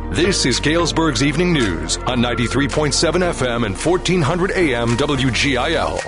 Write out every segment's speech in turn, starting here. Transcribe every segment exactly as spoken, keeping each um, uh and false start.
This is Galesburg's Evening News on ninety-three point seven F M and fourteen hundred A M W G I L.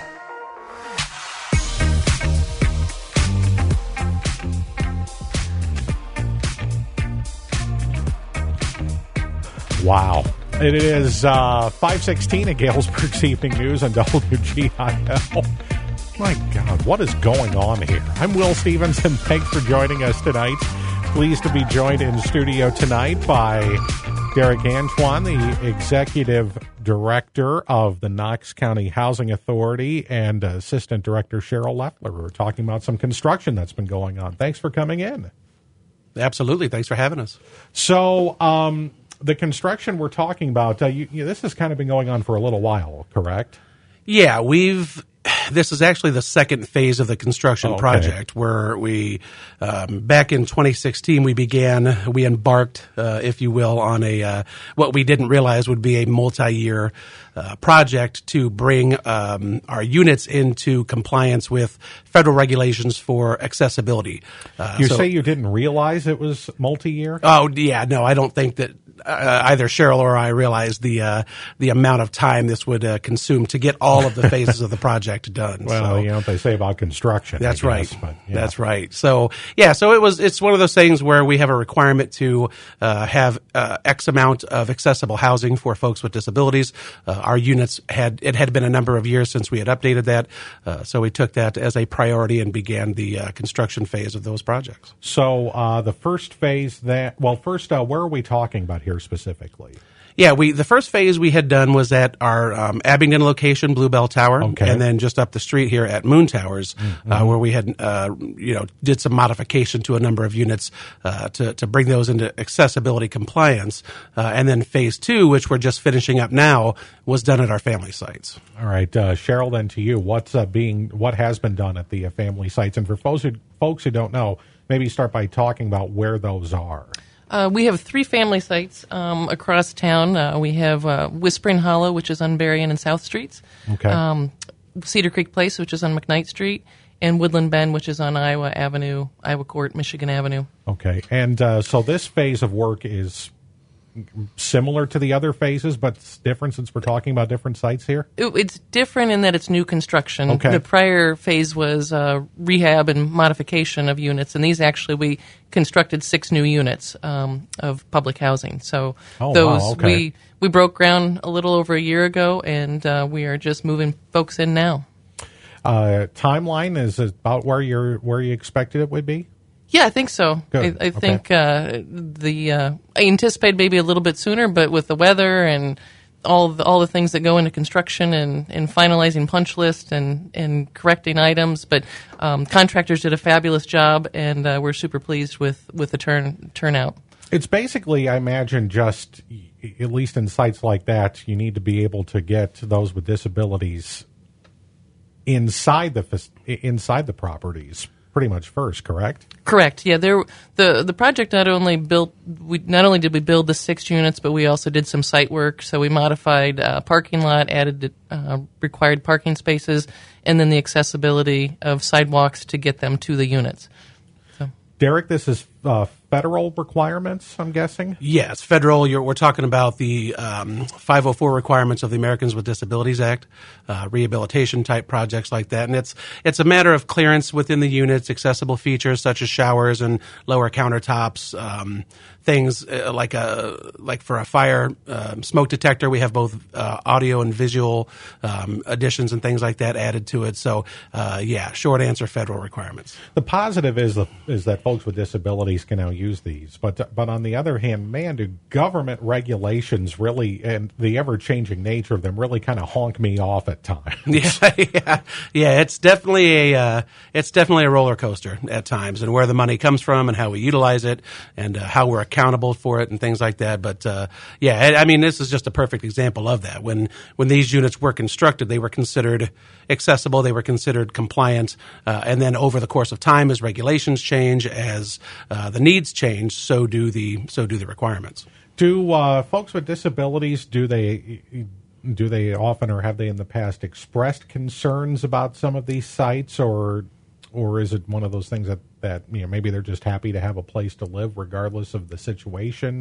Wow. It is uh, five sixteen at Galesburg's Evening News on W G I L. My God, what is going on here? I'm Will Stevenson. Thanks for joining us tonight. Pleased to be joined in studio tonight by Derek Antoine, the Executive Director of the Knox County Housing Authority, and Assistant Director Cheryl Leffler. We're talking about some construction that's been going on. Thanks for coming in. Absolutely. Thanks for having us. So, um... the construction we're talking about, uh, you, you, this has kind of been going on for a little while, correct? Yeah, we've. This is actually the second phase of the construction oh, okay. project, where we, um, back in twenty sixteen, we began, we embarked, uh, if you will, on a uh, what we didn't realize would be a multi-year uh, project to bring um, our units into compliance with federal regulations for accessibility. Uh, you so, say you didn't realize it was multi-year? Oh, yeah, no, I don't think that uh, either Cheryl or I realized the uh, the amount of time this would uh, consume to get all of the phases of the project done. Well, so, you know what they say about construction. That's I right. guess, but, yeah. That's right. So, yeah, so it was. It's one of those things where we have a requirement to uh, have uh, X amount of accessible housing for folks with disabilities. Uh, our units had it had been a number of years since we had updated that, uh, so we took that as a priority and began the uh, construction phase of those projects. So, uh, the first phase that well, first, uh, where are we talking about here specifically? Yeah, we the first phase we had done was at our um, Abingdon location, Bluebell Tower, okay. and then just up the street here at Moon Towers, mm-hmm. uh, where we had uh, you know did some modification to a number of units uh, to to bring those into accessibility compliance, uh, and then phase two, which we're just finishing up now, was done at our family sites. All right, uh, Cheryl, then to you, what's uh, being what has been done at the uh, family sites, and for folks who folks who don't know, maybe start by talking about where those are. Uh, we have three family sites um, across town. Uh, we have uh, Whispering Hollow, which is on Berrien and South Streets. Okay. Um, Cedar Creek Place, which is on McKnight Street. And Woodland Bend, which is on Iowa Avenue, Iowa Court, Michigan Avenue. Okay. And uh, so this phase of work is similar to the other phases, but it's different since we're talking about different sites here? It, it's different in that it's new construction. Okay. The prior phase was uh, rehab and modification of units, and these actually we constructed six new units um, of public housing. So oh, those wow, okay. we we broke ground a little over a year ago, and uh, we are just moving folks in now. Uh, timeline is about where you're where you expected it would be? Yeah, I think so. Good. I, I Okay. think uh, the uh, I anticipate maybe a little bit sooner, but with the weather and all the, all the things that go into construction and, and finalizing punch lists and, and correcting items, but um, contractors did a fabulous job, and uh, we're super pleased with, with the turn turnout. It's basically, I imagine, just at least in sites like that, you need to be able to get those with disabilities inside the inside the properties pretty much first, correct? Correct. Yeah, there the the project not only built we not only did we build the six units, but we also did some site work. So we modified uh, parking lot, added uh, required parking spaces, and then the accessibility of sidewalks to get them to the units. So, Derek, this is uh, federal requirements, I'm guessing? Yes, federal. You're, we're talking about the um, five oh four requirements of the Americans with Disabilities Act, uh, rehabilitation type projects like that. And it's it's a matter of clearance within the units, accessible features such as showers and lower countertops, um, things uh, like a like for a fire uh, smoke detector. We have both uh, audio and visual um, additions and things like that added to it. So, uh, yeah, short answer, federal requirements. The positive is the, is that folks with disabilities can now use these, but but on the other hand, man, do government regulations really and the ever changing nature of them really kind of honk me off at times. Yeah, yeah, yeah. It's definitely a uh, it's definitely a roller coaster at times, and where the money comes from, and how we utilize it, and uh, how we're accountable for it, and things like that. But uh, yeah, I mean, this is just a perfect example of that. When when these units were constructed, they were considered accessible, they were considered compliant, uh, and then over the course of time, as regulations change, as uh, the needs change, so do the so do the requirements. Do uh, folks with disabilities, do they do they often or have they in the past expressed concerns about some of these sites, or or is it one of those things that, that you know maybe they're just happy to have a place to live regardless of the situation? Or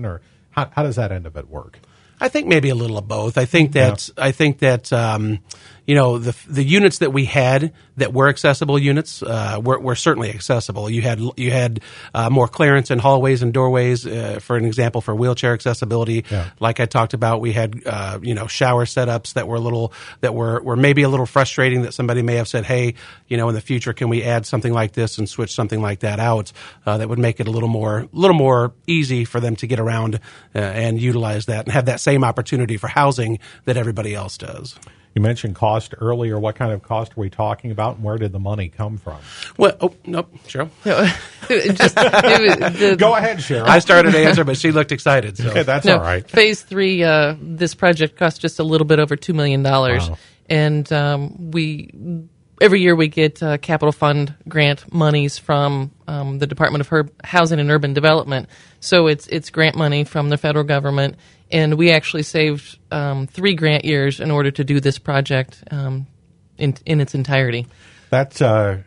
How, how does that end of it work? I think maybe a little of both. I think that yeah. I think that um, you know the the units that we had that were accessible units uh, were, were certainly accessible. You had you had uh, more clearance in hallways and doorways. Uh, for an example, for wheelchair accessibility, yeah. like I talked about, we had uh, you know shower setups that were a little that were were maybe a little frustrating. That somebody may have said, hey, you know, in the future, can we add something like this and switch something like that out? Uh, that would make it a little more little more easy for them to get around uh, and utilize that and have that same opportunity for housing that everybody else does. You mentioned cost earlier. What kind of cost are we talking about, and where did the money come from? Well, oh, nope, Cheryl. Just, the, Go ahead, Cheryl. I started to answer, but she looked excited. So okay, that's no, all right. Phase three, uh, this project cost just a little bit over two million dollars. Wow. And um, we... Every year we get uh, capital fund grant monies from um, the Department of Herb- Housing and Urban Development. So it's it's grant money from the federal government, and we actually saved um, three grant years in order to do this project um, in in its entirety. That's, uh,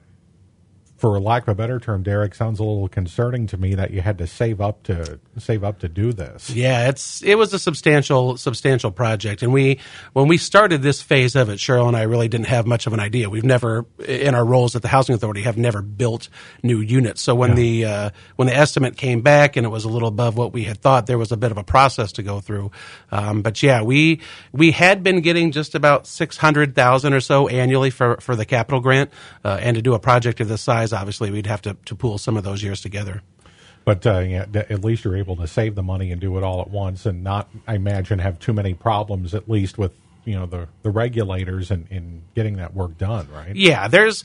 for lack of a better term, Derek, sounds a little concerning to me that you had to save up to save up to do this. Yeah, it's it was a substantial substantial project, and we when we started this phase of it, Cheryl and I really didn't have much of an idea. We've never, in our roles at the Housing Authority, have never built new units. So when yeah. the uh, when the estimate came back and it was a little above what we had thought, there was a bit of a process to go through. Um, but yeah, we we had been getting just about six hundred thousand or so annually for for the capital grant, uh, and to do a project of this size, obviously we'd have to to pool some of those years together. But uh, yeah, at least you're able to save the money and do it all at once, and not, I imagine, have too many problems, at least with you know the, the regulators in, in getting that work done, right? Yeah, there's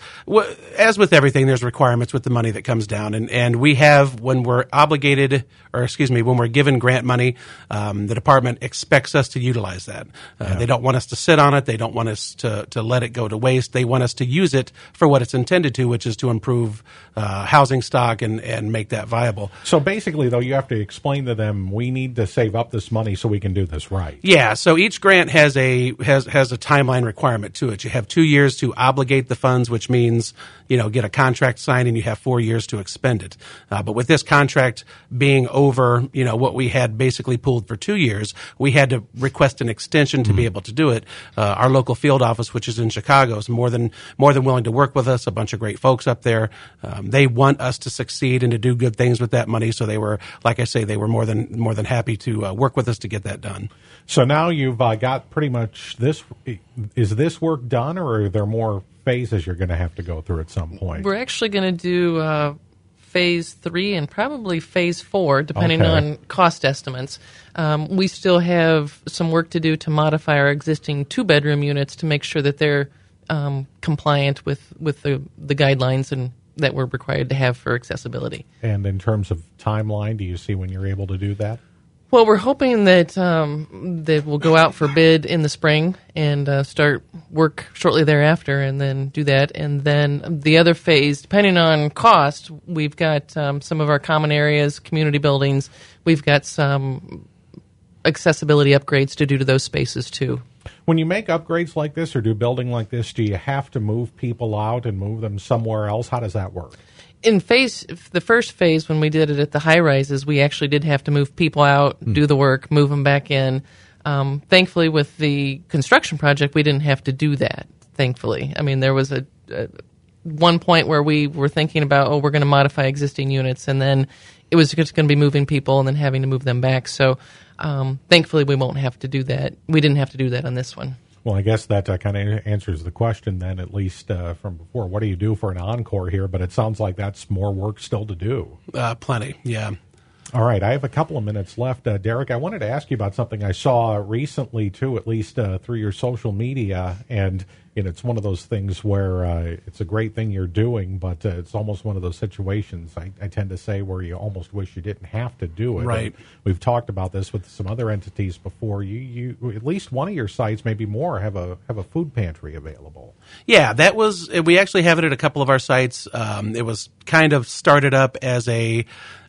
as with everything, there's requirements with the money that comes down, and, and we have when we're obligated, or excuse me, when we're given grant money, um, the department expects us to utilize that. Uh, yeah. They don't want us to sit on it. They don't want us to to let it go to waste. They want us to use it for what it's intended to, which is to improve uh, housing stock and and make that viable. So basically, though, you have to explain to them we need to save up this money so we can do this right. Yeah. So each grant has a has has a timeline requirement to it. You have two years to obligate the funds, which means you know get a contract signed, and you have four years to expend it. Uh, but with this contract being over, you know what we had basically pooled for two years, we had to request an extension to mm-hmm. be able to do it. Uh, our local field office, which is in Chicago, is more than more than willing to work with us. A bunch of great folks up there. Um, they want us to succeed and to do good things with that money. So they were, like I say, they were more than more than happy to uh, work with us to get that done. So now you've uh, got pretty much this. Is this work done, or are there more phases you're going to have to go through at some point? We're actually going to do uh, phase three and probably phase four, depending okay. on cost estimates. Um, we still have some work to do to modify our existing two-bedroom units to make sure that they're um, compliant with, with the, the guidelines and that we're required to have for accessibility. And in terms of timeline, do you see when you're able to do that? Well, we're hoping that um, that we'll go out for bid in the spring and uh, start work shortly thereafter, and then do that. And then the other phase, depending on cost, we've got um, some of our common areas, community buildings. We've got some accessibility upgrades to do to those spaces too. When you make upgrades like this or do building like this, do you have to move people out and move them somewhere else? How does that work? In phase, the first phase, when we did it at the high rises, we actually did have to move people out, mm. do the work, move them back in. Um, thankfully, with the construction project, we didn't have to do that. Thankfully, I mean, there was a, a one point where we were thinking about, oh, we're going to modify existing units, and then it was just going to be moving people and then having to move them back. So, um, thankfully, we won't have to do that. We didn't have to do that on this one. Well, I guess that uh, kind of answers the question then, at least uh, from before. What do you do for an encore here? But it sounds like that's more work still to do. Uh, plenty, yeah. All right, I have a couple of minutes left. Uh, Derek, I wanted to ask you about something I saw recently, too, at least uh, through your social media. And you know, it's one of those things where uh, it's a great thing you're doing, but uh, it's almost one of those situations, I, I tend to say, where you almost wish you didn't have to do it. Right. And we've talked about this with some other entities before. You, you, at least one of your sites, maybe more, have a have a food pantry available. Yeah, that was. We actually have it at a couple of our sites. Um, it was kind of started up as a.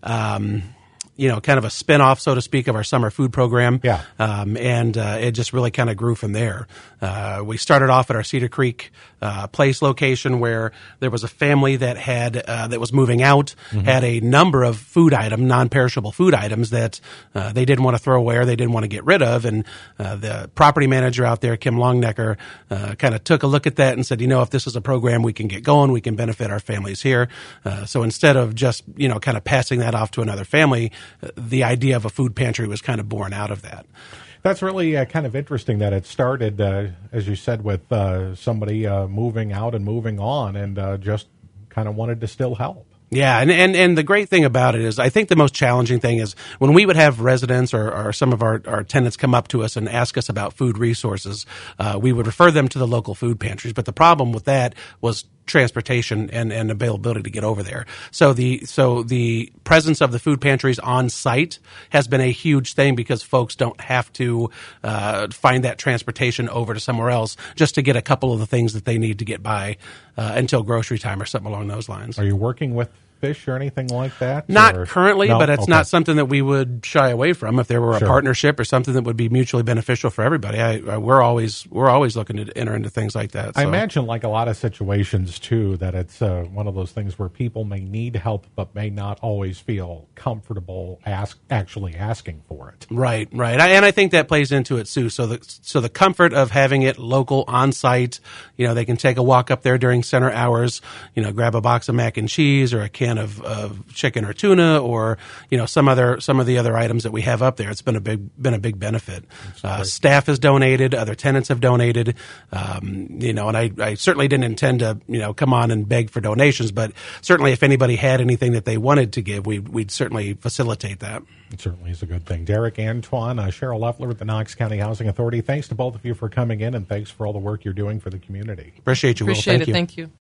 Um, you know, kind of a spin-off, so to speak, of our summer food program. Yeah. Um, and uh, it just really kind of grew from there. Uh, we started off at our Cedar Creek uh, place location where there was a family that had uh, that was moving out, mm-hmm. had a number of food items, non-perishable food items that uh, they didn't want to throw away or they didn't want to get rid of. And uh, the property manager out there, Kim Longnecker, uh, kind of took a look at that and said, you know, if this is a program we can get going, we can benefit our families here. Uh, so instead of just, you know, kind of passing that off to another family, uh, the idea of a food pantry was kind of born out of that. That's really uh, kind of interesting that it started, uh, as you said, with uh, somebody uh, moving out and moving on and uh, just kind of wanted to still help. Yeah, and, and, and the great thing about it is I think the most challenging thing is when we would have residents or, or some of our, our tenants come up to us and ask us about food resources, uh, we would refer them to the local food pantries. But the problem with that was transportation and, and availability to get over there. So the so the presence of the food pantries on site has been a huge thing because folks don't have to uh, find that transportation over to somewhere else just to get a couple of the things that they need to get by uh, until grocery time or something along those lines. Are you working with fish or anything like that? Not or? currently, No? but it's Okay. not something that we would shy away from. If there were a Sure. partnership or something that would be mutually beneficial for everybody, I, I, we're always we're always looking to enter into things like that. I So. imagine, like a lot of situations, too, that it's uh, one of those things where people may need help but may not always feel comfortable ask, actually asking for it. Right, right, I, and I think that plays into it too. So the so the comfort of having it local, on site, you know, they can take a walk up there during center hours, you know, grab a box of mac and cheese or a can of, of chicken or tuna or you know some other some of the other items that we have up there. It's been a big been a big benefit. Uh, staff has donated, other tenants have donated, um, you know, and I, I certainly didn't intend to you know come on and beg for donations, but certainly if anybody had anything that they wanted to give, we we'd certainly facilitate that. It certainly is a good thing. Derek Antoine, uh, Cheryl Leffler with the Knox County Housing Authority, thanks to both of you for coming in and thanks for all the work you're doing for the community. Appreciate you, Will. Appreciate Thank it. you. Thank you.